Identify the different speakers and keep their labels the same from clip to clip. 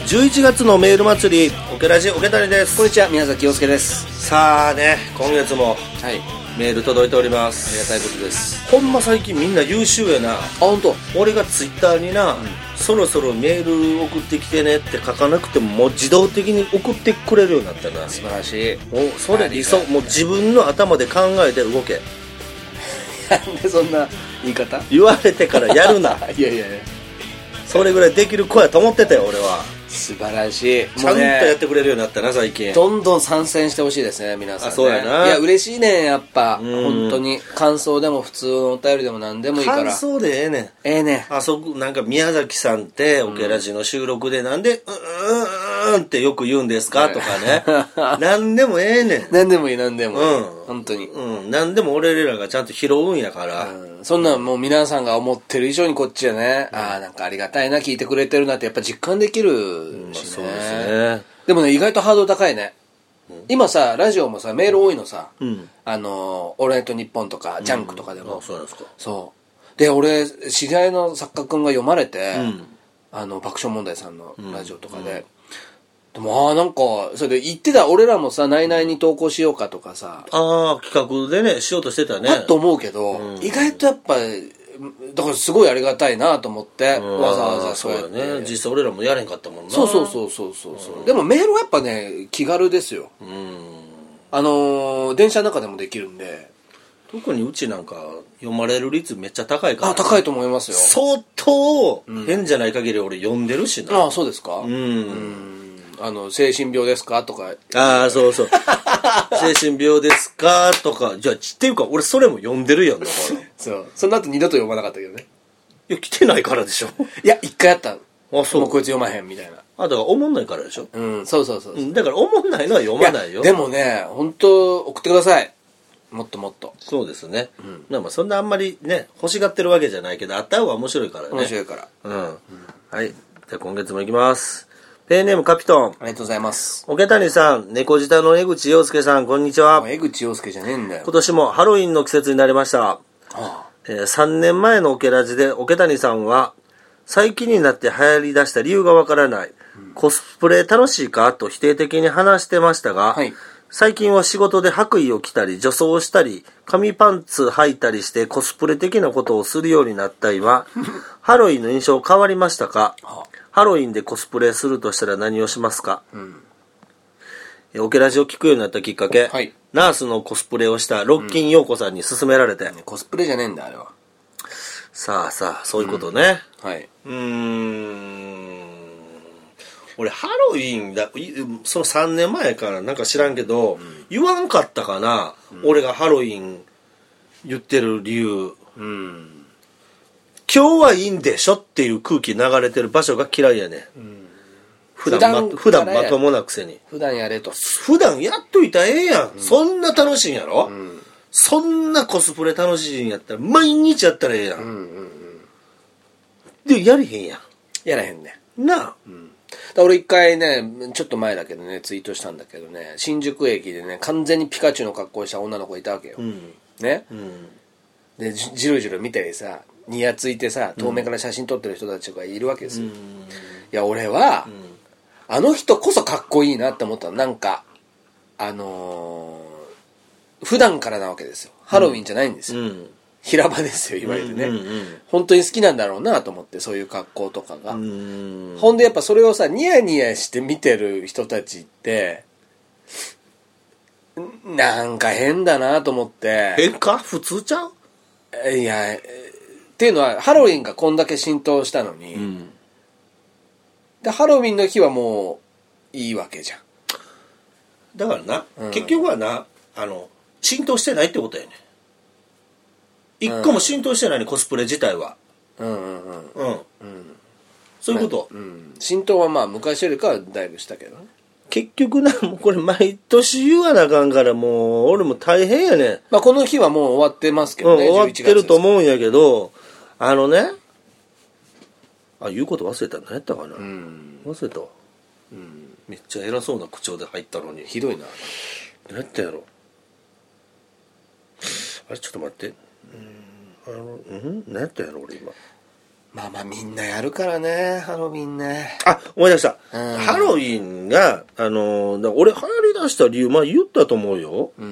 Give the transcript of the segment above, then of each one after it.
Speaker 1: 11月のメール祭り、オケラジオケタニです。
Speaker 2: こんにちは、宮崎陽介です。
Speaker 1: さあね、今月も
Speaker 2: はい、
Speaker 1: メール届いております。
Speaker 2: ありがたいことです。
Speaker 1: ほんま最近みんな優秀やな。
Speaker 2: あ、本当。
Speaker 1: 俺がツイッターにな、そろそろメール送ってきてねって書かなくてももう自動的に送ってくれるようになったな。
Speaker 2: 素晴らしい。
Speaker 1: もうそれ理想、もう自分の頭で考えて動け。
Speaker 2: なんでそんな言い方？
Speaker 1: 言われてからやるな。
Speaker 2: いやいやいや、
Speaker 1: それぐらいできる子やと思ってたよ俺は。
Speaker 2: 素晴らしい。
Speaker 1: ちゃんとやってくれるようになったな最近。
Speaker 2: どんどん参戦してほしいですね、皆さんね。
Speaker 1: あ、そうやな。
Speaker 2: いや、嬉しいね、やっぱ。本当に感想でも普通のお便りでも何でもいいから。
Speaker 1: 感想でええねん。
Speaker 2: ええね。
Speaker 1: あそこなんか宮崎さんってオケラジの収録でなんでってよく言うんですかとかね。なんでもええねん。
Speaker 2: 何でもいい、何でもいい。本当に。
Speaker 1: なんでも俺らがちゃんと拾うんやから。
Speaker 2: そんなんもう皆さんが思ってる以上にこっちはね、ああなんかありがたいな、聞いてくれてるなってやっぱ実感できるしね。
Speaker 1: そうですね。
Speaker 2: でもね、意外とハードル高いね。今さ、ラジオもさ、メール多いのさ、オールナイトニッポンとかジャンクとかでも。
Speaker 1: そうなんですか。
Speaker 2: そうで、俺知り合いの作家くんが読まれて、爆笑問題さんのラジオとかで、でもなんかそれで言ってた、俺らもさ、ナイナイに投稿しようかとかさ、
Speaker 1: 企画でねしようとしてたね。
Speaker 2: と思うけど、意外とやっぱだからすごいありがたいなと思って、わざわざそうやって。
Speaker 1: ね、実際俺らもやれんかったもんな。
Speaker 2: そう、でもメールはやっぱね、気軽ですよ。電車の中でもできるんで。
Speaker 1: 特にうちなんか読まれる率めっちゃ高いから、ね。
Speaker 2: 高いと思いますよ。
Speaker 1: 相当変じじゃない限り俺読んでるしな。
Speaker 2: そうですか。精神病ですかとか。
Speaker 1: そう精神病ですかとか。じゃあっていうか俺それも読んでるやんだから
Speaker 2: そう、その後二度と読まなかったけどね。
Speaker 1: いや来てないからでしょ。
Speaker 2: いや一回やった。
Speaker 1: そう。
Speaker 2: もうこいつ読まへんみたいな。
Speaker 1: だから思んないからでしょ。
Speaker 2: そう、
Speaker 1: だから思んないのは読まないよ。
Speaker 2: でもね、本当送ってください。もっともっと。
Speaker 1: そうですね。まあそんなあんまりね欲しがってるわけじゃないけど、あった方が面白いからね。
Speaker 2: 面白いから。
Speaker 1: はい。じゃあ今月も行きます。ペンネームカピトン。
Speaker 2: ありがとうございます。
Speaker 1: 桶谷さん、猫舌の江口洋介さん、こんにちは。
Speaker 2: 江口洋介じゃねえんだよ。
Speaker 1: 今年もハロウィンの季節になりました。3年前のオケラジで桶谷さんは、最近になって流行り出した理由がわからない、コスプレ楽しいかと否定的に話してましたが、最近は仕事で白衣を着たり女装したり紙パンツ履いたりしてコスプレ的なことをするようになった今ハロウィンの印象変わりましたか？ハロウィンでコスプレするとしたら何をしますか？オケラジを聞くようになったきっかけ、ナースのコスプレをしたロッキン陽子さんに勧められて、
Speaker 2: コスプレじゃねえんだあれは。
Speaker 1: さあそういうことね。俺ハロウィンだ、その3年前からなんか知らんけど、言わんかったかな、俺がハロウィン言ってる理由。今日はいいんでしょっていう空気流れてる場所が嫌いやね。普段まともなくせに。
Speaker 2: 普段やれと。
Speaker 1: 普段やっといたらええやん。そんな楽しいんやろ、そんなコスプレ楽しいんやったら毎日やったらええやん。で、やれへんやん。
Speaker 2: やらへんね。
Speaker 1: なあ。
Speaker 2: 俺一回ね、ちょっと前だけどね、ツイートしたんだけどね、新宿駅でね、完全にピカチュウの格好した女の子がいたわけよ。ね、で、じろじろ見てさ、にやついてさ、遠目から写真撮ってる人たちがいるわけですよ。いや、俺は、あの人こそかっこいいなって思ったの。なんか、普段からなわけですよ。ハロウィンじゃないんですよ。平場ですよ、いわゆるね。本当に好きなんだろうなと思って、そういう格好とかが。ほんでやっぱそれをさ、ニヤニヤして見てる人たちって、なんか変だなと思って。
Speaker 1: 変か？普通ちゃう？
Speaker 2: いや、っていうのは、ハロウィンがこんだけ浸透したのに、でハロウィンの日はもういいわけじゃん。
Speaker 1: だからな、結局はな、浸透してないってことやね。一個も浸透してないね、コスプレ自体は。そういうこと。
Speaker 2: 浸透はまあ昔よりかはだいぶしたけどね。
Speaker 1: 結局な、もうこれ毎年言わなあかんから、もう俺も大変やね。
Speaker 2: まあこの日はもう終わってますけどね。
Speaker 1: 終わってると思うんやけど、言うこと忘れた。何やったかな。忘れたわ。めっちゃ偉そうな口調で入ったのに。
Speaker 2: ひどいな。
Speaker 1: 何やったやろ。あれちょっと待って。何やったやろ俺今。
Speaker 2: まあまあみんなやるからね、ハロウィンね。
Speaker 1: あ、思い出した。
Speaker 2: うん
Speaker 1: ハロウィンが、俺流行り出した理由、まあ言ったと思うよ。
Speaker 2: うん。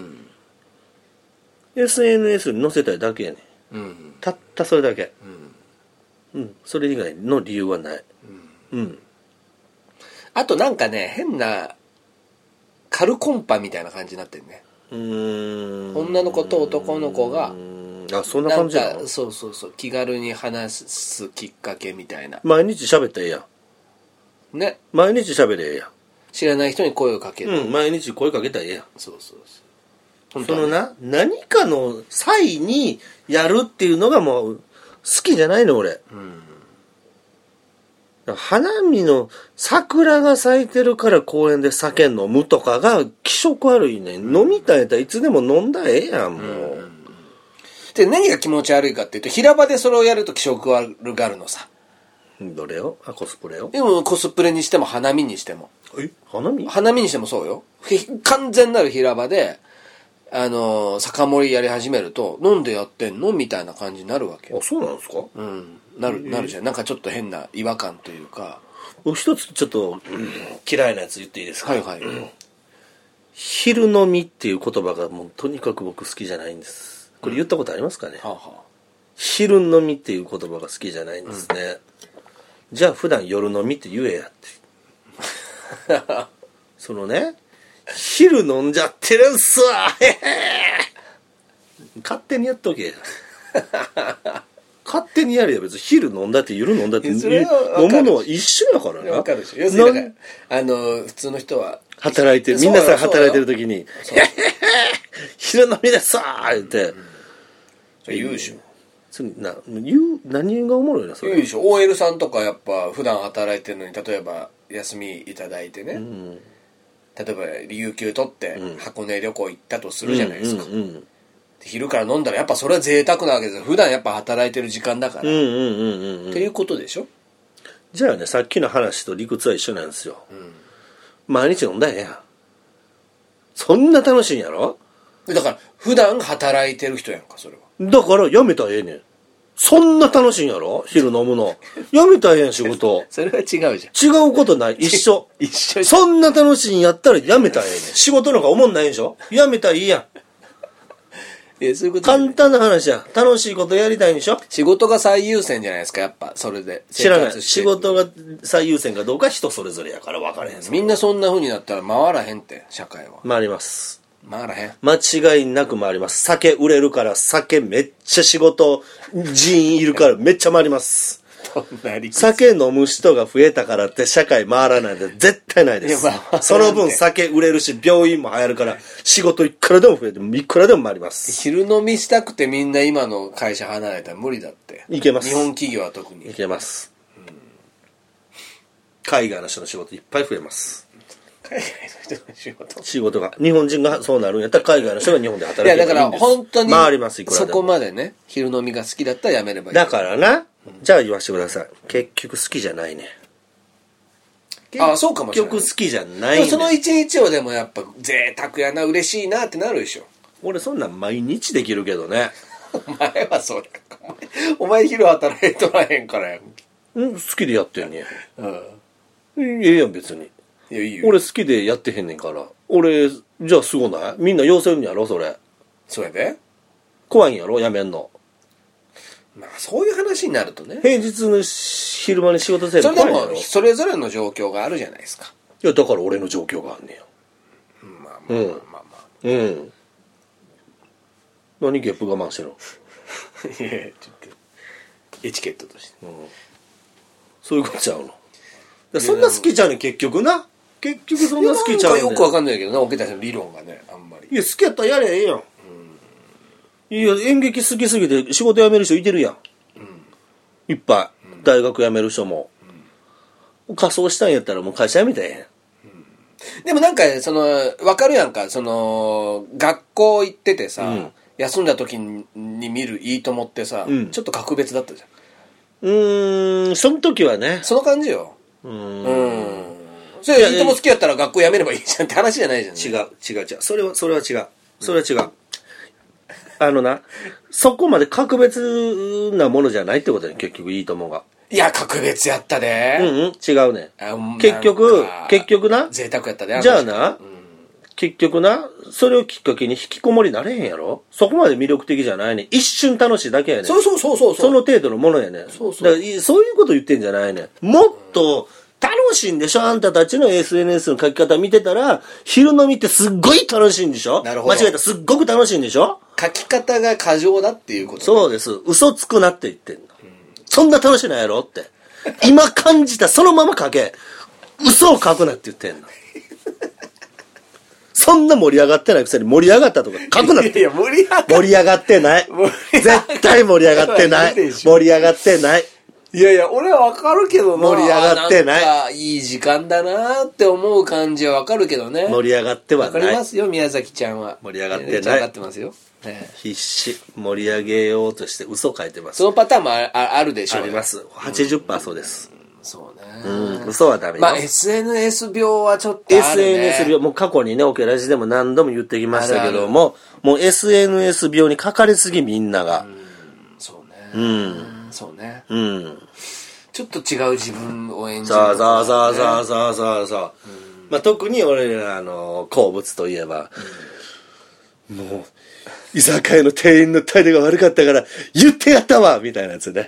Speaker 1: SNS に載せたいだけやねん。
Speaker 2: うん。
Speaker 1: たったそれだけ。
Speaker 2: うん。
Speaker 1: うん。それ以外の理由はない。うん。
Speaker 2: あとなんかね、変な、カルコンパみたいな感じになってるね。女の子と男の子が、
Speaker 1: あ、そんな感じなの？
Speaker 2: なんかそうそうそう、気軽に話すきっかけみたいな。
Speaker 1: 毎日喋ったらええやん。
Speaker 2: ね。
Speaker 1: 毎日喋れええやん。
Speaker 2: 知らない人に声をかける。
Speaker 1: うん、毎日声かけたらええやん。
Speaker 2: そうそうそう。
Speaker 1: そのな、何かの際にやるっていうのがもう好きじゃないの俺。花見の桜が咲いてるから公園で酒飲むとかが気色悪いね。飲みたいやったらいつでも飲んだらええやん、もう。
Speaker 2: で、何が気持ち悪いかっていうと、平場でそれをやると気色悪がるのさ。
Speaker 1: どれよ？あ、コスプレよ？
Speaker 2: でもコスプレにしても花見にしても。
Speaker 1: 花見？
Speaker 2: 花見にしてもそうよ。完全なる平場で、酒盛りやり始めると、飲んでやってんのみたいな感じになるわけよ。
Speaker 1: あ、そうなんですか？
Speaker 2: うん。なるじゃん。なんかちょっと変な違和感というか。
Speaker 1: 一つちょっと、嫌いなやつ言っていいですか？
Speaker 2: はいはい。
Speaker 1: 昼飲みっていう言葉がもうとにかく僕好きじゃないんです。これ言ったことありますかね？
Speaker 2: はあはあ。
Speaker 1: 昼飲みっていう言葉が好きじゃないんですね。じゃあ普段夜飲みって言えやって。そのね、昼飲んじゃってるんすわ勝手にやっとけ。勝手にやれよ。別に昼飲んだって夜飲んだって飲むのは一緒やからな。
Speaker 2: わかるでしょ。要するになんか普通の人は
Speaker 1: 働いてる、皆さん働いてる時に昼飲みですわ言って、
Speaker 2: 言うでしょ。
Speaker 1: 何がおもろいなそれ。
Speaker 2: 言うでしょ。OL さんとかやっぱ普段働いてるのに、例えば休みいただいてね、例えば有給取って箱根旅行行ったとするじゃないですか。昼から飲んだらやっぱそれは贅沢なわけですよ。普段やっぱ働いてる時間だからっていうことでしょ。
Speaker 1: じゃあね、さっきの話と理屈は一緒なんですよ。毎日飲んだらええやん。そんな楽しいんやろ？
Speaker 2: だから普段働いてる人やんか、それは。
Speaker 1: だからやめたらええねん。そんな楽しいんやろ？昼飲むの。やめたらええやん、仕事。
Speaker 2: それは違うじゃん。
Speaker 1: 違うことない。一緒。
Speaker 2: 一緒。
Speaker 1: そんな楽しいんやったらやめたらええねん。仕事なんか思んないんでしょ？やめたらいいやん。
Speaker 2: そういうこと
Speaker 1: 簡単な話や。楽しいことやりたいんでしょ？
Speaker 2: 仕事が最優先じゃないですか、やっぱそれで
Speaker 1: 知らない。仕事が最優先かどうか人それぞれやから分からへん。
Speaker 2: みんなそんな風になったら回らへんって、社会は。
Speaker 1: 回ります。
Speaker 2: 回らへん。
Speaker 1: 間違いなく回ります。酒売れるから、酒めっちゃ仕事人員いるからめっちゃ回ります。酒飲む人が増えたからって社会回らないで絶対ないです。その分酒売れるし病院も流行るから仕事いくらでも増えていくらでも回ります。
Speaker 2: 昼飲みしたくてみんな今の会社離れたら無理だって。
Speaker 1: いけます。
Speaker 2: 日本企業は特に
Speaker 1: いけます、海外の人の仕事いっぱい増えます。
Speaker 2: 海外の人の
Speaker 1: 仕事が日本人がそうなるんやったら海外の人が日本で働けばいいんです。
Speaker 2: いやだから本当に
Speaker 1: 回ります。いくらでも
Speaker 2: そこまでね、昼飲みが好きだったらやめればいい。
Speaker 1: だからな、じゃあ言わせてください。結局好きじゃないね。
Speaker 2: ああ、そうかもしれない。
Speaker 1: 結局好きじゃないね。
Speaker 2: その一日をでもやっぱ贅沢やな、嬉しいなってなるでしょ。
Speaker 1: 俺そんなん毎日できるけどね。
Speaker 2: お前はそうだか。お前昼働いとらへんからやん。
Speaker 1: 好きでやってんねん。ええやん別に。
Speaker 2: いやいいよ。
Speaker 1: 俺好きでやってへんねんから。俺じゃあすごない？みんな要せるんやろそれ。
Speaker 2: そうやで。
Speaker 1: 怖いんやろやめんの。
Speaker 2: まあそういう話になるとね。
Speaker 1: 平日の昼間に仕事せるの怖いんやろ。
Speaker 2: それでもそれぞれの状況があるじゃないですか。
Speaker 1: いやだから俺の状況があんねん。
Speaker 2: まあまあまあまあまあ。
Speaker 1: 何ゲップ我慢してるの？
Speaker 2: いやちょっとエチケットとして、
Speaker 1: そういうことちゃうの？そんな好きちゃうねん結局な。結局そんな好きちゃうねん。
Speaker 2: よくわかんないけどな、オケタさんの理論がね、あんまり。
Speaker 1: いや好きやったらやれええやん。いや演劇好きすぎて仕事辞める人いてるやん。いっぱい。大学辞める人も。仮装したんやったらもう会社辞めたらええやん。
Speaker 2: でもなんかわかるやんか、学校行っててさ、休んだ時に見るいいともってさ、ちょっと格別だったじゃん。
Speaker 1: その時はね。
Speaker 2: その感じよ。それいいとも好きやったら学校辞めればいいじゃんって話じゃないじゃん、
Speaker 1: 違う。それは違う。それは違う。そこまで格別なものじゃないってことね、結局いいともが。
Speaker 2: いや格別やったで。
Speaker 1: 違うね。結局な
Speaker 2: 贅沢やったで。
Speaker 1: じゃあな、結局なそれをきっかけに引きこもりなれへんやろ。そこまで魅力的じゃないね。一瞬楽しいだけやねん。
Speaker 2: そうそ
Speaker 1: の程度のものやねん。そういうこと言ってんじゃないねん。もっと楽しいんでしょ。あんたたちの SNS の書き方見てたら昼飲みってすっごい楽しいんでしょ。
Speaker 2: なるほど。
Speaker 1: 間違えた、すっごく楽しいんでしょ。
Speaker 2: 書き方が過剰だっていうこと、ね、
Speaker 1: そうです。嘘つくなって言ってんの、そんな楽しいのやろって今感じたそのまま書け。嘘を書くなって言ってんのそんな盛り上がってないくせに盛り上がったとか書くなって。
Speaker 2: いや盛り
Speaker 1: 上がってない。絶対盛り上がってない。盛り上がってない。
Speaker 2: いや俺はわかるけどな。
Speaker 1: 盛り上がってない。
Speaker 2: なんかいい時間だなって思う感じはわかるけどね。
Speaker 1: 盛り上がってはない。
Speaker 2: わかりますよ宮崎ちゃんは。
Speaker 1: 盛り上がってない。
Speaker 2: 分かってますよ。
Speaker 1: 必死盛り上げようとして嘘書いてます。
Speaker 2: そのパターンもあるでしょう、ね。
Speaker 1: あります。80%そうです。
Speaker 2: そうね。
Speaker 1: 嘘はダメよ。
Speaker 2: まあ SNS 病はちょっとあるね。
Speaker 1: SNS 病もう過去にねオケラジでも何度も言ってきましたけども、もう SNS 病にかかりすぎみんなが。
Speaker 2: そうね。そうね。ちょっと違う自分を演じる。
Speaker 1: そう。まあ特に俺らの好物といえば、もう居酒屋の店員の態度が悪かったから言ってやったわみたいなやつね。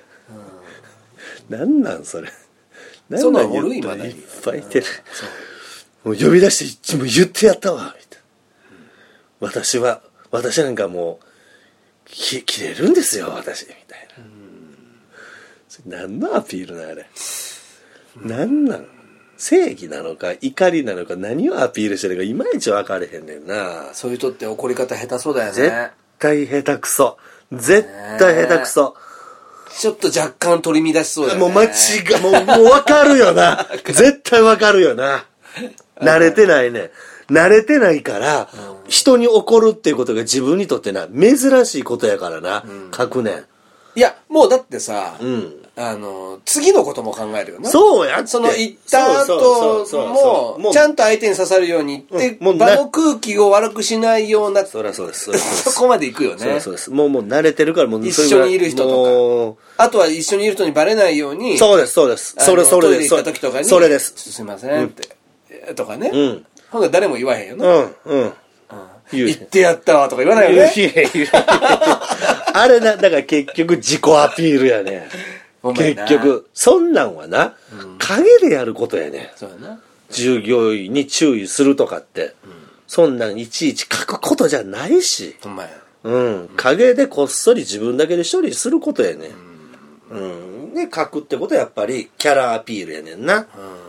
Speaker 1: なんなんそれ。
Speaker 2: そんなんおる今
Speaker 1: いっぱいいてる。もう呼び出してもう言ってやったわみたいな。私なんかもう切れるんですよ私みたいな。何のアピールなあれ。なんなん。正義なのか怒りなのか何をアピールしてるかいまいち分かれへんねんな。
Speaker 2: そういう人って怒り方下手そうだよね。
Speaker 1: 絶対下手くそ。絶対下手くそ。
Speaker 2: ちょっと若干取り乱しそうだよね。
Speaker 1: もう間違い、もう分かるよな。絶対分かるよな。慣れてないね。慣れてないから、人に怒るっていうことが自分にとってな、珍しいことやからな、書くねん。
Speaker 2: いや、もうだってさ、次のことも考えるよな。
Speaker 1: そうやって。
Speaker 2: その言った後も、ちゃんと相手に刺さるように言って、場の空気を悪くしないような、
Speaker 1: そうです。
Speaker 2: そこまで行くよね。
Speaker 1: そうです。もう慣れてるから、もう
Speaker 2: 一緒にいる人とか。あとは一緒にいる人にバレないように。
Speaker 1: そうです。それです。
Speaker 2: トイレ行った時とかに。
Speaker 1: それです。
Speaker 2: すいませんって。とかね。ほんなら誰も言わへんよな。言ってやったわとか言わないよね。
Speaker 1: あれな、だから結局自己アピールやね。結局そんなんはな、陰でやることやね。
Speaker 2: そうやな。
Speaker 1: 従業員に注意するとかって、そんなんいちいち書くことじゃないし。
Speaker 2: ほんまや。
Speaker 1: 陰でこっそり自分だけで処理することやね。で書くってことはやっぱりキャラアピールやねんな。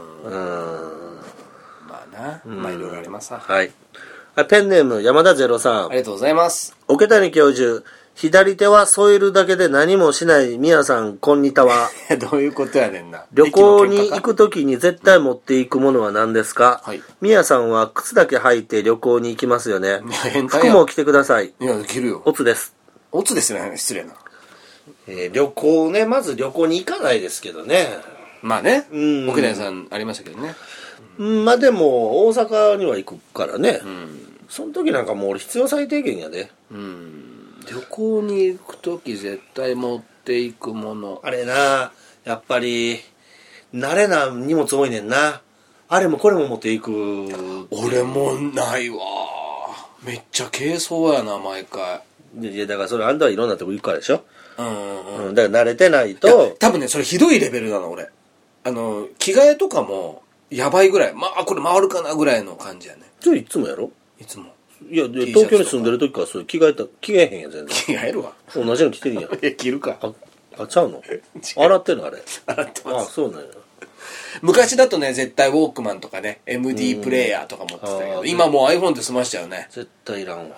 Speaker 2: まあな、まあいろいろありますさ。
Speaker 1: はい。ペンネーム山田03。
Speaker 2: ありがとうございます。
Speaker 1: 桶谷教授、左手は添えるだけで何もしない宮さんこんにたは。
Speaker 2: どういうことやねんな。
Speaker 1: 旅行に行くときに絶対持っていくものは何ですか？宮さんは靴だけ履いて旅行に行きますよね。服も着てください。
Speaker 2: いや、着るよ。
Speaker 1: オツです。
Speaker 2: オツですね、失礼な。
Speaker 1: 旅行ね、まず旅行に行かないですけどね。
Speaker 2: まあね、桶谷さんありましたけどね。
Speaker 1: まあでも大阪には行くからね。その時なんかもう俺必要最低限やで。
Speaker 2: 旅行に行く時絶対持っていくもの。
Speaker 1: あれな、やっぱり慣れな荷物多いねんな。あれもこれも持っていく。
Speaker 2: 俺もないわ。めっちゃ軽装やな毎回。
Speaker 1: いやだからそれあんたはいろんなとこ行くからでしょ。だから慣れてないと。
Speaker 2: 多分ねそれひどいレベルなの俺。着替えとかもやばいぐらい。まあこれ回るかなぐらいの感じやね。
Speaker 1: それいつもやろ。
Speaker 2: いつも。
Speaker 1: いや東京に住んでる時からそれ着替えへんやん全然。
Speaker 2: 着替えるわ。
Speaker 1: 同じの着てるやん。
Speaker 2: 着るか。
Speaker 1: ちゃうの？洗ってんのあれ。
Speaker 2: 洗ってます。
Speaker 1: あ、そうなんや。
Speaker 2: 昔だとね絶対ウォークマンとかね MD プレイヤーとか持ってたけど、今もう iPhone で済ましちゃうね。
Speaker 1: 絶対いらんわ。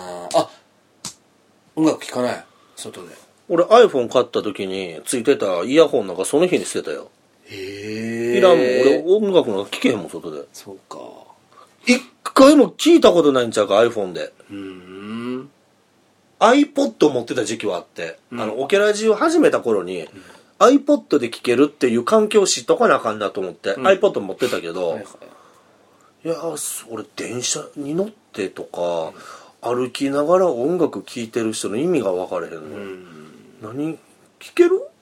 Speaker 2: 音楽聴かない外で。
Speaker 1: 俺 iPhone 買った時についてたイヤホンなんかその日に捨てたよ。いらんもん。俺音楽なんか聴けへんもん外で。
Speaker 2: そうか。
Speaker 1: 一回も聞いたことないんちゃうか iPhone で。iPod 持ってた時期はあって、オケラジを始めた頃に、iPod で聴けるっていう環境を知っとかなあかんなと思って、iPod 持ってたけど、いや俺電車に乗ってとか歩きながら音楽聴いてる人の意味が分からへんの。何聴ける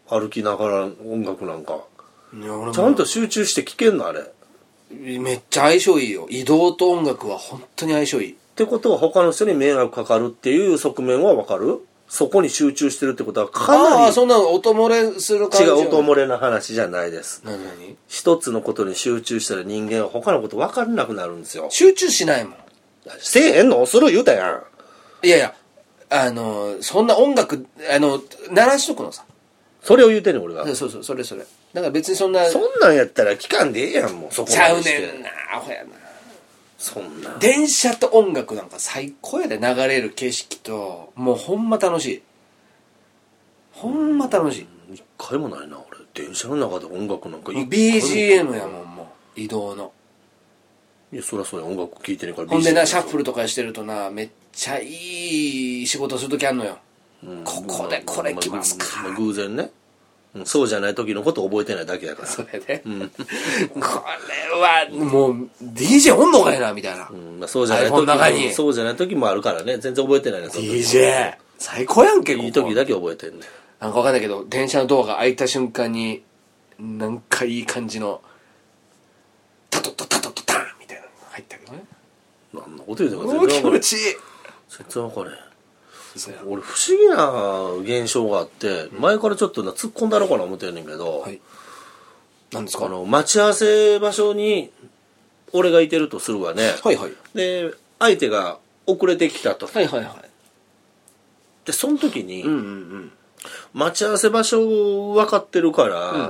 Speaker 1: 歩きながら音楽なんか
Speaker 2: いや俺も
Speaker 1: ちゃんと集中して聴けんのあれ。っ
Speaker 2: めっちゃ相性いいよ。移動と音楽は本当に相性いい。
Speaker 1: てことは他の人に迷惑かかるっていう側面はわかる？そこに集中してるってことはかなり
Speaker 2: ああ、そんな音漏れする感じ。
Speaker 1: 違う、音漏れの話じゃないです。
Speaker 2: 何？
Speaker 1: 一つのことに集中したら人間は他のこと分からなくなるんですよ。
Speaker 2: 集中しないもん。
Speaker 1: せえへんのする言うたやん。
Speaker 2: いやいや、そんな音楽、鳴らしとくのさ。
Speaker 1: それを言うてんねん俺が。
Speaker 2: そうそう、それ。だから別にそんな。
Speaker 1: そんなんやったら聞かんでええやん、もうそこ
Speaker 2: ちゃう
Speaker 1: までして。
Speaker 2: ねんな、アホやな。
Speaker 1: そんな。
Speaker 2: 電車と音楽なんか最高やで、流れる景色と、もうほんま楽しい。ほんま楽しい。
Speaker 1: 一回もないな、俺。電車の中で音楽なんか一回も
Speaker 2: BGM やもん、もう。移動の。
Speaker 1: いや、そりゃそうや、音楽聴いてねえから。
Speaker 2: ほんでな、
Speaker 1: BGM
Speaker 2: シャッフルとかしてるとな、めっちゃいい仕事するときあんのよ。ここでこれ来ますか。
Speaker 1: まあ偶然ね。そうじゃない時のこと覚えてないだけだから。
Speaker 2: それで、これはもう DJ おんのかいなみたいな、
Speaker 1: まあ、そうじゃない
Speaker 2: iPhone の中に
Speaker 1: そうじゃない時もあるからね。全然覚えてないね。その時
Speaker 2: DJ 最高やんけ。ここ
Speaker 1: いい時だけ覚えてんね。
Speaker 2: なんかわかんないけど、電車のドアが開いた瞬間になんかいい感じのタトッタトッタンみたいなのが入ったけどね。
Speaker 1: 何のこと言うてんのか
Speaker 2: もう気
Speaker 1: 全然分かれん。
Speaker 2: 持ちいい。
Speaker 1: 全然分かれん。
Speaker 2: そうや。
Speaker 1: 俺不思議な現象があって、前からちょっとな突っ込んだろうかな思ってんねんけど、
Speaker 2: はい。何ですか？
Speaker 1: 待ち合わせ場所に俺がいてるとするわね。
Speaker 2: はいはい。
Speaker 1: で相手が遅れてきたと。
Speaker 2: はいはいはい。
Speaker 1: でその時に、
Speaker 2: うんうんうん。
Speaker 1: 待ち合わせ場所分かってるから、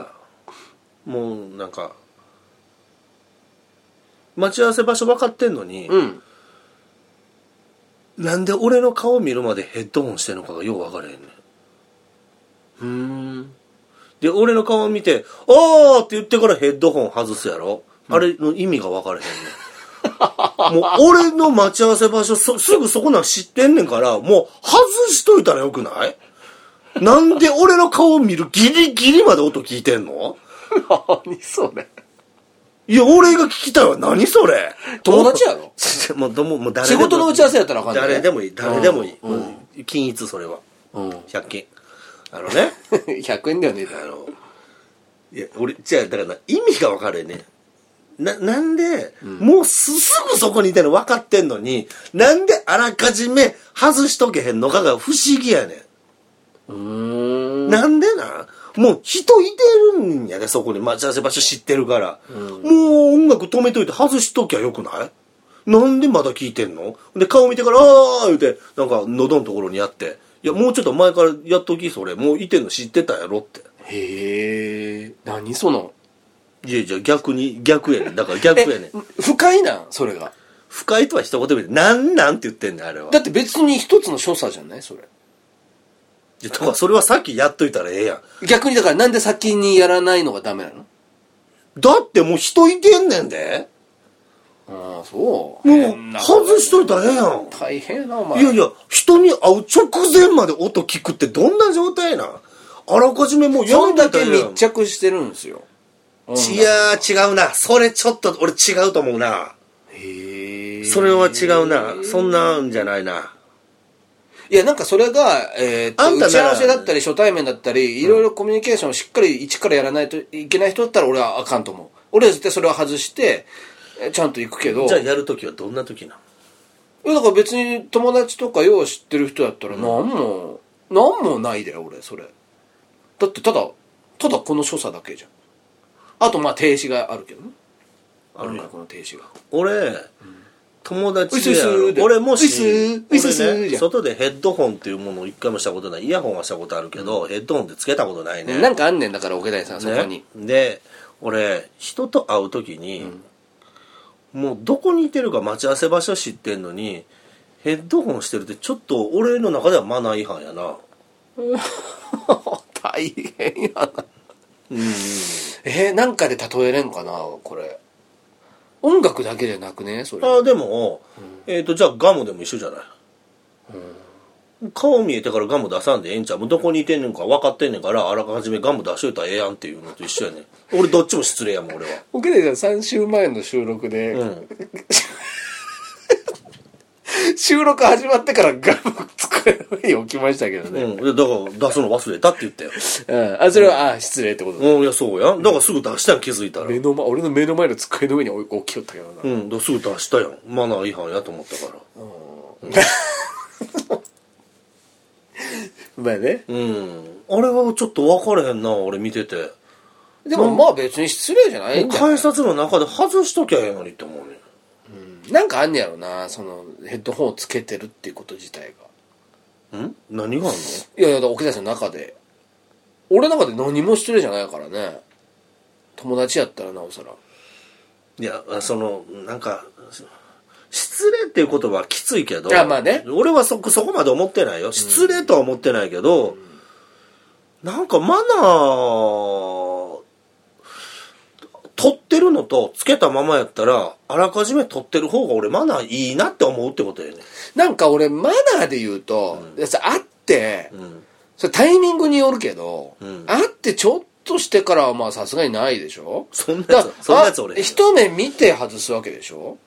Speaker 1: もうなんか待ち合わせ場所分かってんのに、
Speaker 2: うん。
Speaker 1: なんで俺の顔見るまでヘッドホンしてんのかがよう分からへんねん。
Speaker 2: うーん。
Speaker 1: で俺の顔見て「あー」って言ってからヘッドホン外すやろ、あれの意味が分からへんねん。もう俺の待ち合わせ場所すぐそこなん知ってんねんから、もう外しといたらよくない？なんで俺の顔見るギリギリまで音聞いてんの？
Speaker 2: 何それ。
Speaker 1: いや俺が聞きたいわ。何それ。
Speaker 2: 友達やろ？
Speaker 1: もう誰
Speaker 2: 仕
Speaker 1: でも
Speaker 2: 事の打ち合わせやったらあかんね。
Speaker 1: 誰でもいい、誰でもいい、
Speaker 2: うん
Speaker 1: もう均一それは、
Speaker 2: うん。
Speaker 1: 100均ね
Speaker 2: 100円だよね。
Speaker 1: いや俺じゃあだからな意味が分かるよね。なんで、もうすぐそこにいたの分かってんのに、なんであらかじめ外しとけへんのかが不思議やねん。なんでな、もう人いてるんやで、そこに待ち合わせ場所知ってるから、もう音楽止めといて外しときゃよくない？なんでまだ聞いてんの？で顔見てから「あー」言うてなんか喉のところにやって、いやもうちょっと前からやっとき、それもういてんの知ってたやろって。
Speaker 2: へえ。何その。
Speaker 1: いやじゃあ逆やねん。だから逆やねん。
Speaker 2: 不快なんそれが。
Speaker 1: 不快とは一言でなんって言ってんねんあれは。
Speaker 2: だって別に一つの所作じゃないそれ。
Speaker 1: だからそれはさっきやっといたらええやん。
Speaker 2: 逆にだからなんで先にやらないのがダメなの？
Speaker 1: だってもう人いてんねんで。
Speaker 2: ああ、そう。
Speaker 1: もう外しといたらええやん。
Speaker 2: 大変やなお前。
Speaker 1: いやいや、人に会う直前まで音聞くってどんな状態なん？あらかじめもうや
Speaker 2: そんだけ
Speaker 1: めといたらええやん。
Speaker 2: 密着してるんですよ。
Speaker 1: いやー違うな。それちょっと俺違うと思うな。
Speaker 2: へえ。
Speaker 1: それは違うな。そんなんじゃないな。
Speaker 2: いやなんかそれが、
Speaker 1: あんたなら
Speaker 2: 打ち合わせだったり初対面だったり、いろいろコミュニケーションをしっかり一からやらないといけない人だったら俺はあかんと思う。俺は絶対それを外してちゃんと行くけど。
Speaker 1: じゃあやるときはどんなときなの？
Speaker 2: だから別に友達とかよう知ってる人だったらなんもないで俺それ。だってただこの所作だけじゃん。あとまあ停止があるけどね。あるねこの停止が。
Speaker 1: 俺、友達で
Speaker 2: ういすういす
Speaker 1: 俺もし
Speaker 2: ういす
Speaker 1: 俺ね、
Speaker 2: じゃん
Speaker 1: 外でヘッドホンっていうものを一回もしたことない。イヤホンはしたことあるけど、ヘッドホンってつけたことないね。
Speaker 2: なんかあんねんだから桶谷さんそこに。
Speaker 1: ね、で俺人と会う時に、もうどこにいてるか待ち合わせ場所知ってんのにヘッドホンしてるってちょっと俺の中ではマナー違反やな。
Speaker 2: 大変やな。なんかで例えれんかなこれ。音楽だけじゃなくねそれ。
Speaker 1: あでも、じゃあガムでも一緒じゃない、顔見えてからガム出さんでええんちゃう？もうどこにいてんねんか分かってんねんから、あらかじめガム出しといたらええやんっていうのと一緒やねん。俺どっちも失礼やもん俺は。
Speaker 2: 桶谷さん3週前の収録で、収録始まってからガム作ればいに起きましたけどね。
Speaker 1: うん。だから出すの忘れたって言ったよ。
Speaker 2: あ、それは、失礼ってことだ。
Speaker 1: うん、いや、そうやん。だからすぐ出したん気づいたら。
Speaker 2: 俺の目の前の机の上に起きよったけどな。
Speaker 1: うん、だからすぐ出したやん。マナー違反やと思ったから。
Speaker 2: まあね。
Speaker 1: うん。あれはちょっと分かれへんな、俺見てて。
Speaker 2: でもまあ別に失礼じゃないんだよ。
Speaker 1: 改札の中で外しときゃええのにって思うね。
Speaker 2: なんかあんねやろな、そのヘッドホンをつけてるっていうこと自体が。
Speaker 1: 何があんの？
Speaker 2: いやいや、だから奥田さんの中で。俺の中で何も失礼じゃないからね。友達やったらなおさら。
Speaker 1: いや、なんか、失礼っていう言葉はきついけど、
Speaker 2: まあね。
Speaker 1: 俺はそこまで思ってないよ。失礼とは思ってないけど、なんかマナー、取ってるのとつけたままやったら、あらかじめ取ってる方が俺マナーいいなって思うってことやね。
Speaker 2: なんか俺マナーで言うと、会って、それタイミングによるけど、会ってちょっとしてからはまあさすがにないでしょ。
Speaker 1: そんなやつ俺。
Speaker 2: 一目見て外すわけでしょ。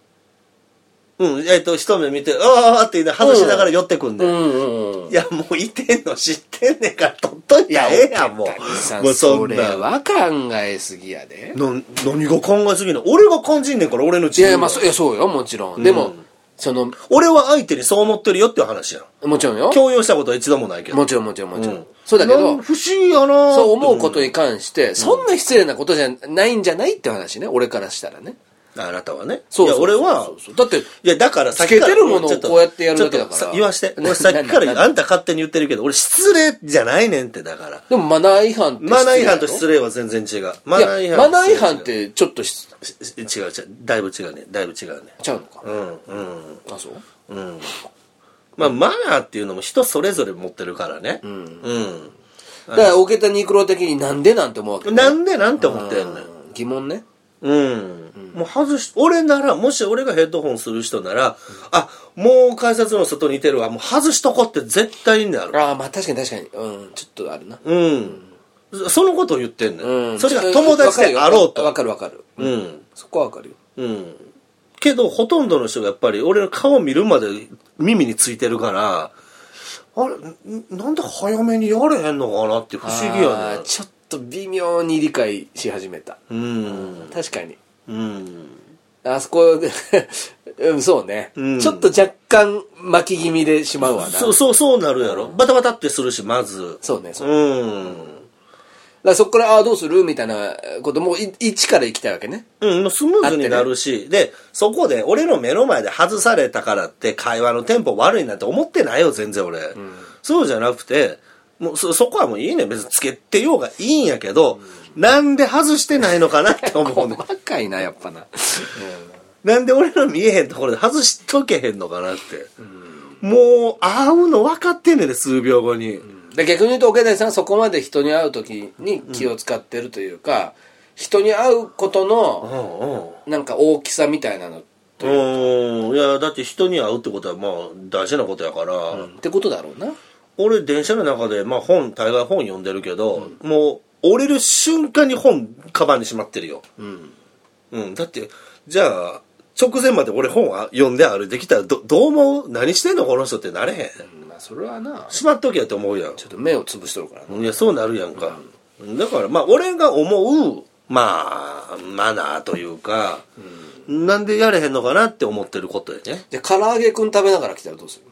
Speaker 1: 一目見て、あーって言いな外しながら寄ってくんで。いや、もういてんの知ってんねんから取っといたらええやん、もう。
Speaker 2: もうそれは考えすぎやで。
Speaker 1: 何が考えすぎんの？俺が感じんねんから、俺の自由。
Speaker 2: いや、まあ、そうよ、もちろん。でも、
Speaker 1: 俺は相手にそう思ってるよっていう話やん。
Speaker 2: もちろんよ。
Speaker 1: 強要したことは一度もないけど。
Speaker 2: もちろん。そうだけど、
Speaker 1: 不思議やな
Speaker 2: そう思うことに関して、そんな失礼なことじゃないんじゃないって話ね、俺からしたらね。
Speaker 1: あなたはね。
Speaker 2: そう。
Speaker 1: いや、俺は、
Speaker 2: だって、い
Speaker 1: や、だから
Speaker 2: さっきからつけてるものをこうやってやるだけだから。
Speaker 1: 言わして。俺さっきからあんた勝手に言ってるけど、俺失礼じゃないねんって、だから。
Speaker 2: でもマナー違反って。
Speaker 1: マナー違反と失礼は全然違う。
Speaker 2: マナー違反ってちょっと
Speaker 1: 違う。だいぶ違うね。
Speaker 2: ちゃうのか。あ、そう？
Speaker 1: まあ、マナーっていうのも人それぞれ持ってるからね。
Speaker 2: だから、オケタニクロ的になんでなんて思うわけね。
Speaker 1: なんでなんて思ってんのよ。
Speaker 2: 疑問ね。
Speaker 1: もう俺なら、もし俺がヘッドホンする人なら、もう改札の外にいてるわ、もう外しとこって絶対になる。
Speaker 2: まあ確かに。ちょっとあるな。
Speaker 1: そのことを言ってんのよ。それが友達であろうと。
Speaker 2: わかる。そこはわかるよ。
Speaker 1: けど、ほとんどの人がやっぱり俺の顔見るまで耳についてるから、あれ、なんで早めにやれへんのかなって不思議やね。
Speaker 2: ちょっと微妙に理解し始めた。確かに。あそこでそうね、ちょっと若干巻き気味でしまうわな。
Speaker 1: そうなるやろ。バタバタってするし、まず。
Speaker 2: そうね。だからそこからどうするみたいなことも一から行きたいわけね。
Speaker 1: もうスムーズになるし、でそこで俺の目の前で外されたからって会話のテンポ悪いなんて思ってないよ、全然俺。そうじゃなくて、もうそこはもういいね、別につけてようがいいんやけど、なんで外してないのかなって思うね。
Speaker 2: 細かいな、やっぱな。
Speaker 1: なんで俺の見えへんところで外しとけへんのかなって。もう会うの分かってんねんで、数秒後に。
Speaker 2: で逆に言うと桶谷さんはそこまで人に会う時に気を使ってるというか、人に会うことのなんか大きさみたいなの
Speaker 1: いやだって人に会うってことはまあ大事なことやから、
Speaker 2: ってことだろうな。
Speaker 1: 俺電車の中でまあ大概本読んでるけど、もう降りる瞬間に本カバンにしまってるよ。だってじゃあ直前まで俺本は読んで歩いてきたらどう思う？何してんのこの人ってなれへん。
Speaker 2: まあそれはな、
Speaker 1: しまっとけやと思うやん。
Speaker 2: ちょっと目をつぶしとるからな。
Speaker 1: いやそうなるやんか。だからまあ俺が思うまあマナーというか、なんでやれへんのかなって思ってることやね。
Speaker 2: で唐揚げくん食べながら来たらどうす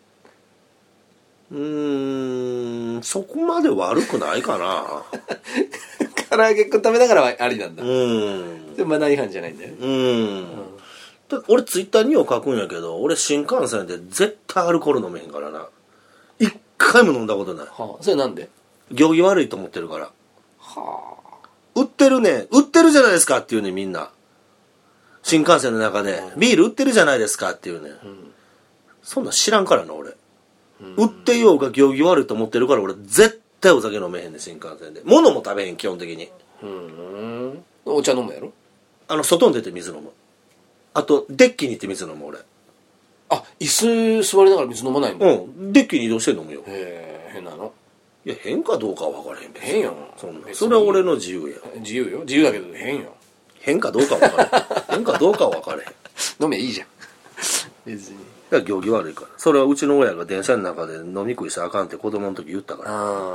Speaker 1: る？そこまで悪くないかな。
Speaker 2: 唐揚げくん食べながらはありなんだ。でもマナー違反じゃないんだよね。
Speaker 1: 俺ツイッターにも書くんやけど、俺新幹線で絶対アルコール飲めへんからな。一回も飲んだことない。
Speaker 2: それなんで？
Speaker 1: 行儀悪いと思ってるから。売ってるじゃないですかっていうね、みんな。新幹線の中で、ビール売ってるじゃないですかっていうね。そんなん知らんからな、俺。売ってようが行儀悪いと思ってるから、俺絶対お酒飲めへんねん、新幹線で。物も食べへん、基本的に。
Speaker 2: お茶飲むやろ？
Speaker 1: 外に出て水飲む。あとデッキに行って水飲む俺。
Speaker 2: 椅子座りながら水飲まないの？
Speaker 1: デッキに移動して飲むよ。
Speaker 2: 変なの？
Speaker 1: いや変かどうかは分からへん。
Speaker 2: 変よ。
Speaker 1: それは俺の自由や。
Speaker 2: 自由よ。自由だけど変よ。
Speaker 1: 変かどうかは分からへん。変かどうかは分からへん。
Speaker 2: 飲めいいじゃん。別に。
Speaker 1: いや行儀悪いから。それはうちの親が電車の中で飲み食いしたらあかんって子供の時言ったから。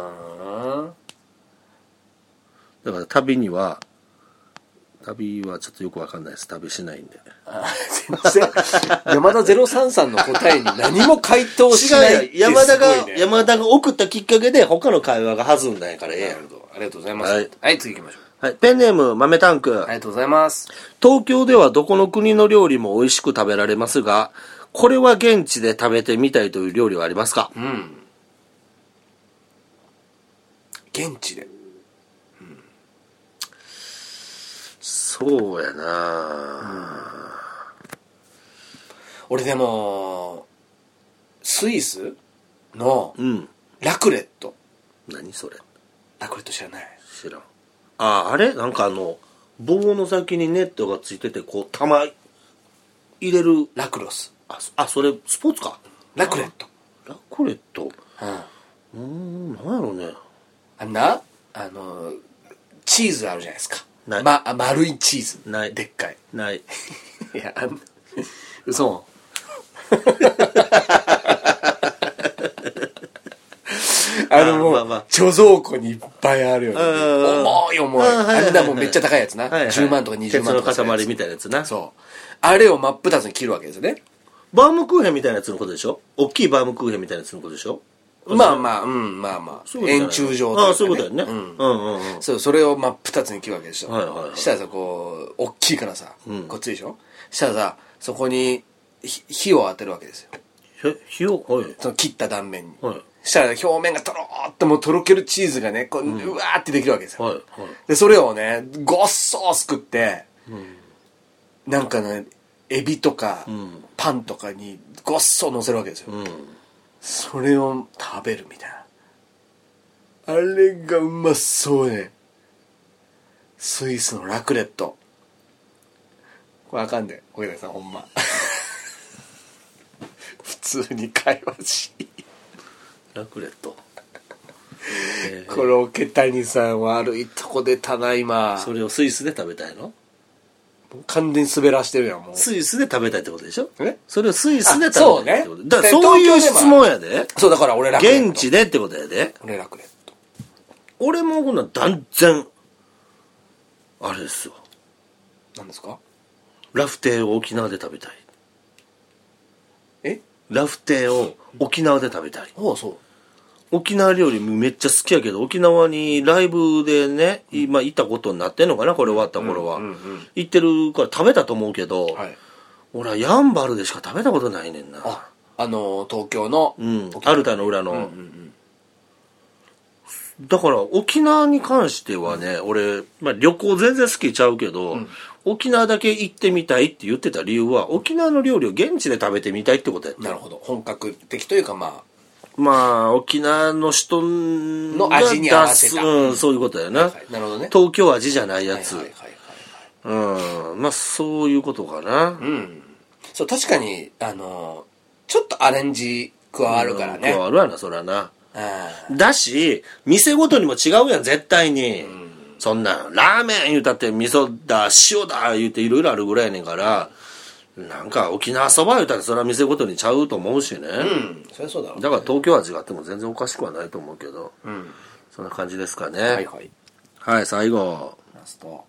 Speaker 1: だから旅はちょっとよくわかんないです。旅しないんで。
Speaker 2: 全然山田033の答えに何も回答しないってすごい、ね、
Speaker 1: 山田が送ったきっかけで他の会話が弾んだんやから
Speaker 2: ありがとうございます。はい、次行きましょう。
Speaker 1: はい、ペンネーム豆タンク。
Speaker 2: ありがとうございます。
Speaker 1: 東京ではどこの国の料理も美味しく食べられますが、これは現地で食べてみたいという料理はありますか？
Speaker 2: 現地で。
Speaker 1: そうやな、
Speaker 2: 俺でもスイスのラクレット、
Speaker 1: 何それ？
Speaker 2: ラクレット知らない？
Speaker 1: 知らん。あれなんか棒の先にネットがついててこう玉入れる
Speaker 2: ラクロス。
Speaker 1: それスポーツか。
Speaker 2: ラクレット。
Speaker 1: ラクレット。なんやろうね。
Speaker 2: チーズあるじゃないですか。
Speaker 1: ない。
Speaker 2: 丸いチーズ。
Speaker 1: ない。
Speaker 2: でっかい。
Speaker 1: ない。
Speaker 2: いや、嘘。もう貯蔵庫にいっぱいあるよね。重い。あんなもんめっちゃ高いやつな。10万とか20万とか。
Speaker 1: 鉄の塊みたいなやつな。
Speaker 2: そう。あれを真っ二つに切るわけですよね。
Speaker 1: バームクーヘンみたいなやつのことでしょ？大きいバームクーヘンみたいなやつのことでしょ？
Speaker 2: まあ。円柱状というか、ね。
Speaker 1: そういうことだよね。
Speaker 2: そう、それを真っ二つに切るわけでしょ。
Speaker 1: はい。
Speaker 2: したらさ、こう、大きいからさ、こっちでしょ？したらさ、そこに火を当てるわけですよ。
Speaker 1: 火を？はい。
Speaker 2: その切った断面に。
Speaker 1: はい。
Speaker 2: したら表面がとろーっともうとろけるチーズがね、こう、うわーってできるわけですよ。
Speaker 1: はい。
Speaker 2: で、それをね、ごっそーすくって、なんかね、エビとか、パンとかにごっそ乗せるわけですよ。それを食べるみたいな。あれがうまそうね。スイスのラクレット。これあかんで、小枝さんほんま。普通に会話し。
Speaker 1: ラクレット。
Speaker 2: これ桶谷さん悪いとこ出たな今。
Speaker 1: それをスイスで食べたいの？
Speaker 2: 完全に滑らしてるやんもう。
Speaker 1: スイスで食べたいってことでしょ？
Speaker 2: え？
Speaker 1: それをスイスで食べたいってこと。
Speaker 2: そうね。
Speaker 1: だからそういう質問やで。
Speaker 2: そうだから俺ラクレット。
Speaker 1: 現地でってことやで。
Speaker 2: 俺ラクレット。
Speaker 1: 俺もこんなん断然あれですよ。
Speaker 2: 何ですか？
Speaker 1: ラフテーを沖縄で食べたい。
Speaker 2: え？
Speaker 1: ラフテーを沖縄で食べたい。
Speaker 2: ああそう。
Speaker 1: 沖縄料理めっちゃ好きやけど、沖縄にライブでね、今行ったことになってんのかな、これ終わった頃は。行ってるから食べたと思うけど、俺はヤンバルでしか食べたことないねんな。
Speaker 2: 東京の、
Speaker 1: アルタの裏の。だから沖縄に関してはね、俺、旅行全然好きちゃうけど、沖縄だけ行ってみたいって言ってた理由は、沖縄の料理を現地で食べてみたいってことやった。
Speaker 2: なるほど。本格的というか
Speaker 1: 沖縄の人
Speaker 2: の味に合わせた。
Speaker 1: そういうことやな。
Speaker 2: なるほどね。
Speaker 1: 東京味じゃないやつ。そういうことかな。
Speaker 2: そう、確かに、ちょっとアレンジ加わるからね。
Speaker 1: 加わるわな、そらな。だし、店ごとにも違うやん、絶対に。そんな、ラーメン言うたって味噌だ、塩だ、言うていろいろあるぐらいやねんから、なんか沖縄そば言うたらそれは店ごとにちゃうと思うしね。
Speaker 2: そりゃそうだろうね。
Speaker 1: だから東京味があっても全然おかしくはないと思うけど、そんな感じですかね。はい、最後。ラスト。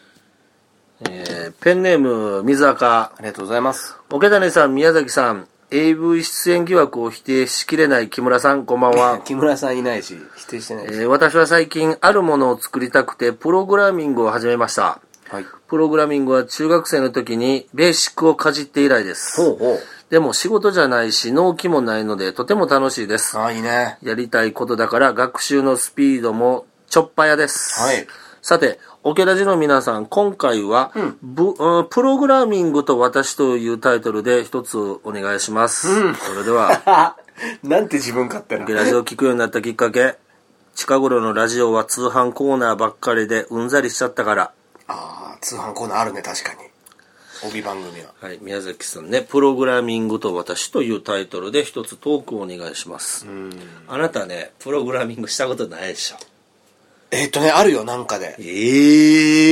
Speaker 1: ペンネーム、水赤。
Speaker 2: ありがとうございます。
Speaker 1: 桶谷さん、宮崎さん、AV 出演疑惑を否定しきれない木村さん、こんばんは。
Speaker 2: 木村さんいないし、否定してないし。
Speaker 1: 私は最近、あるものを作りたくて、プログラミングを始めました。プログラミングは中学生の時にベーシックをかじって以来です。でも仕事じゃないし納期もないのでとても楽しいです。
Speaker 2: いいね。
Speaker 1: やりたいことだから学習のスピードもちょっぱやです。さて、オケラジの皆さん、今回は、プログラミングと私というタイトルで一つお願いします。それでは
Speaker 2: なんて自分勝手な。
Speaker 1: オケラジを聞くようになったきっかけ、近頃のラジオは通販コーナーばっかりでうんざりしちゃったから。
Speaker 2: 通販コーナーあるね、確かに。帯番組は。
Speaker 1: はい、宮崎さんね、プログラミングと私というタイトルで一つトークをお願いします。あなたね、プログラミングしたことないでしょ？
Speaker 2: あるよ、なんかで。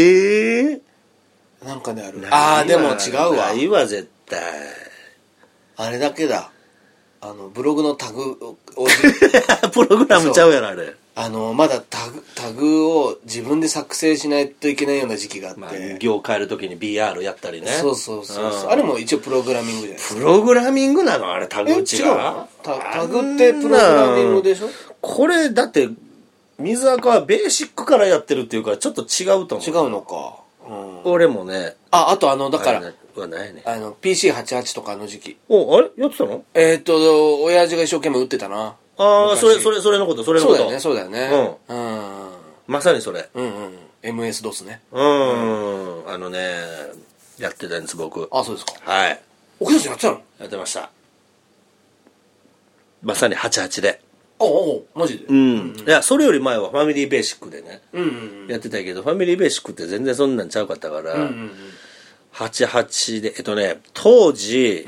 Speaker 1: なん
Speaker 2: かである。でも違うわ。
Speaker 1: ないわ、絶対。
Speaker 2: あれだけだ、ブログのタグを
Speaker 1: プログラムちゃうやろあれ。
Speaker 2: まだタグを自分で作成しないといけないような時期があって、
Speaker 1: まあ、行変えるときに BR やったりね。
Speaker 2: そうそうそうそう、あれも一応プログラミングじゃないですか。
Speaker 1: プログラミングなのあれ、タグ違う。
Speaker 2: タグってプログラミングでしょ。
Speaker 1: これだって水垢はベーシックからやってるっていうからちょっと違うと思う。
Speaker 2: 違うのか、
Speaker 1: 俺もね。
Speaker 2: あとだから
Speaker 1: 何やねん。
Speaker 2: PC88 とかの時期。
Speaker 1: あれやってたの？
Speaker 2: 親父が一生懸命打ってたな。
Speaker 1: ああ、それのこと、それのこと。
Speaker 2: そうだよね。うん。
Speaker 1: まさにそれ。
Speaker 2: MS-DOS ね。
Speaker 1: やってたんです、僕。
Speaker 2: あ、そうですか。
Speaker 1: はい。
Speaker 2: 奥田さんやってたの？
Speaker 1: やってました。まさに88で。
Speaker 2: マジで？
Speaker 1: いや、それより前はファミリーベーシックでね、やってたけど、ファミリーベーシックって全然そんなんちゃうかったから、88で、当時、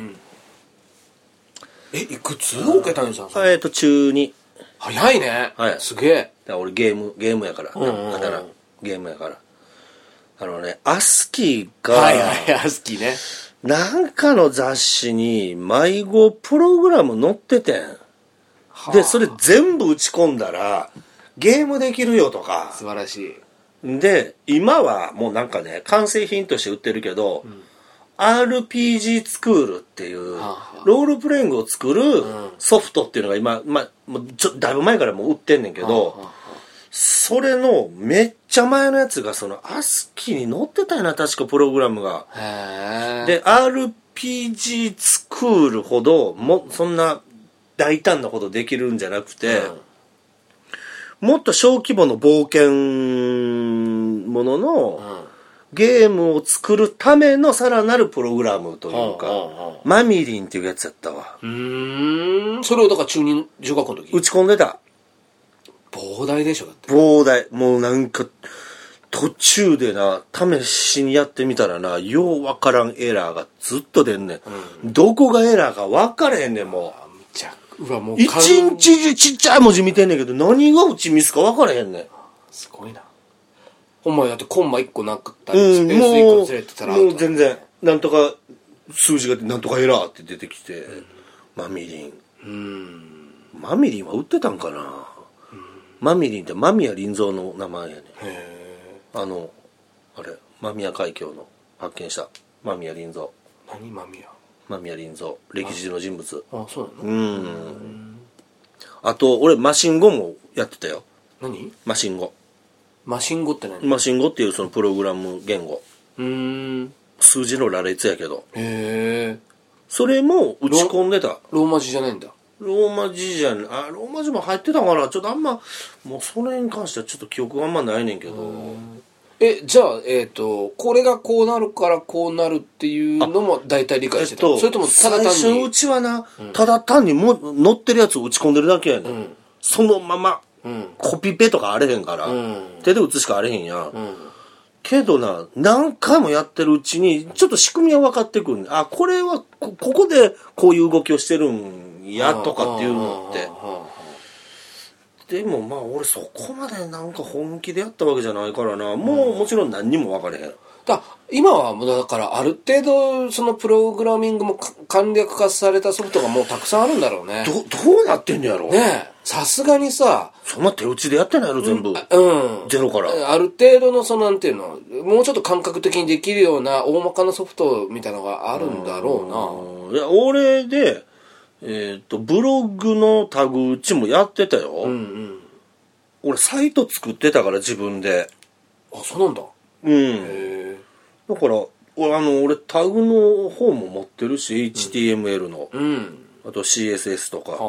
Speaker 2: いくつ？奥田さん。
Speaker 1: 中2。
Speaker 2: 早いね。
Speaker 1: はい。
Speaker 2: すげえ。
Speaker 1: だから俺ゲームやから、ゲームやから。アスキーが、
Speaker 2: アスキーね。
Speaker 1: なんかの雑誌に迷子プログラム載っててん。で、それ全部打ち込んだら、ゲームできるよとか。
Speaker 2: 素晴らし
Speaker 1: い。で、今はもうなんかね、完成品として売ってるけど、RPG スクールっていう、ロールプレイングを作るソフトっていうのが今、もうだいぶ前からもう売ってんねんけど、それのめっちゃ前のやつがそのアスキーに載ってたよな、確かプログラムが。で、RPG スクールほどそんな大胆なことできるんじゃなくて、もっと小規模の冒険ものの、ゲームを作るためのさらなるプログラムというか、マミリンっていうやつやったわ。
Speaker 2: それをだから中学校の時
Speaker 1: 打ち込んでた。
Speaker 2: 膨大でしょだって。
Speaker 1: 膨大。もうなんか、途中でな、試しにやってみたらな、ようわからんエラーがずっと出んねん。どこがエラーかわからへんねん、もう。
Speaker 2: もう
Speaker 1: 一日中ちっちゃい文字見てんねんけど、何が打ちミスかわからへんねん。
Speaker 2: すごいな。ほんまだってコンマ1個なかったり、スペース1個ずれてたら、
Speaker 1: もう全然、なんとか数字がなんとかエラーって出てきて、マミリン。マミリンは打ってたんかな。マミリンって間宮林蔵の名前やね。あれ、間宮海峡の発見した間宮林蔵。
Speaker 2: 何間宮
Speaker 1: 林蔵、歴史の人物。
Speaker 2: そうなの？
Speaker 1: あと俺マシン語もやってたよ。
Speaker 2: 何？
Speaker 1: マシン語って
Speaker 2: 何？
Speaker 1: マシン語っていうそのプログラム言語。数字の羅列やけど。それも打ち込んでた。
Speaker 2: ローマ字じゃないんだ。
Speaker 1: ローマ字じゃん。ローマ字も入ってたかな。ちょっとあんま、もうそれに関してはちょっと記憶があんまないねんけど。
Speaker 2: じゃあ、これがこうなるからこうなるっていうのも大体理解してた。それともただ単に。
Speaker 1: 最初のうちはな、ただ単に載ってるやつを打ち込んでるだけやねん。そのまま、コピペとかあれへんから、手で打つしかあれへんや。けどな、何回もやってるうちに、ちょっと仕組みは分かってくるんで、これはここでこういう動きをしてるんやとかっていうのって。でもまあ俺そこまでなんか本気でやったわけじゃないからな、もちろん何にも分かれへん。
Speaker 2: 今はもうだからある程度そのプログラミングも簡略化されたソフトがもうたくさんあるんだろうね。
Speaker 1: どうなってんのやろ
Speaker 2: ねえ。さすがにさ、
Speaker 1: そんな手打ちでやってないの全部。ゼロから。
Speaker 2: ある程度のなんていうの、もうちょっと感覚的にできるような大まかなソフトみたいなのがあるんだろうな。
Speaker 1: いや、俺で、ブログのタグ打ちもやってたよ。俺サイト作ってたから自分で。
Speaker 2: そうなんだ。
Speaker 1: だから俺タグの方も持ってるし、HTML の、あと CSS とか、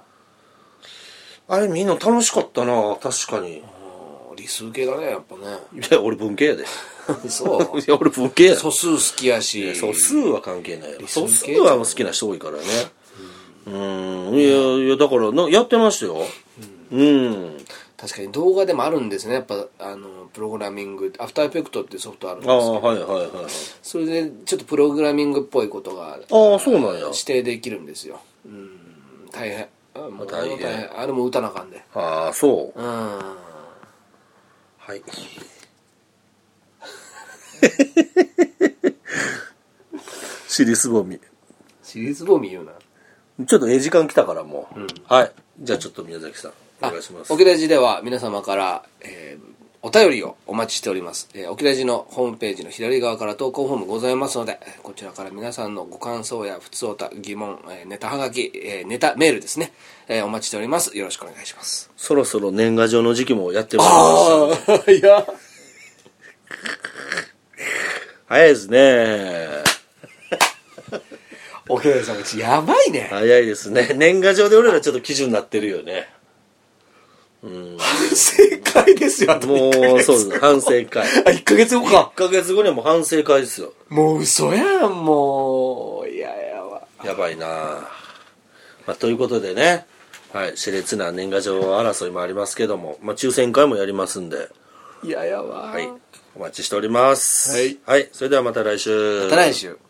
Speaker 1: あれみんな楽しかったな。確かに。
Speaker 2: 理数系だね、やっぱね。
Speaker 1: いや俺文系やで。
Speaker 2: そう
Speaker 1: いや俺文系や。
Speaker 2: 素数好きやし。
Speaker 1: 素数は関係ないよ。素数は好きな人多いからね。いやだからやってましたよ。
Speaker 2: 確かに動画でもあるんですね。やっぱプログラミング、アフターエフェクトっていうソフトあるんですけど、それでちょっとプログラミングっぽいことが
Speaker 1: そうなんや
Speaker 2: 指定できるんですよ。大変。大変。あれも打たなあかんで。
Speaker 1: そう。はい尻すぼみ
Speaker 2: 私立ボミ言うな。
Speaker 1: ちょっと時間来たからもう、はい。じゃあちょっと宮崎さんお願いします。
Speaker 2: オキラジでは皆様から、お便りをお待ちしております。オキラジのホームページの左側から投稿フォームございますので、こちらから皆さんのご感想や普通歌、疑問、ネタはがき、ネタメールですね、お待ちしております。よろしくお願いします。
Speaker 1: そろそろ年賀状の時期もやってまいりました。
Speaker 2: いや
Speaker 1: 早いですね。
Speaker 2: オキラジさんうちやばいね。
Speaker 1: 早いですね。年賀状で俺らちょっと基準になってるよね。
Speaker 2: 反省会ですよ。
Speaker 1: もうそうです。反省会。
Speaker 2: 1ヶ月後か。
Speaker 1: 1ヶ月後にはもう反省会ですよ。
Speaker 2: もう嘘やん、もう。いやわ。
Speaker 1: やばいな。まあ、ということでね、はい、熾烈な年賀状争いもありますけども、まあ、抽選会もやりますんで。
Speaker 2: いやわ。
Speaker 1: はい。お待ちしております。
Speaker 2: はい。
Speaker 1: はい。それではまた来週。
Speaker 2: また来週。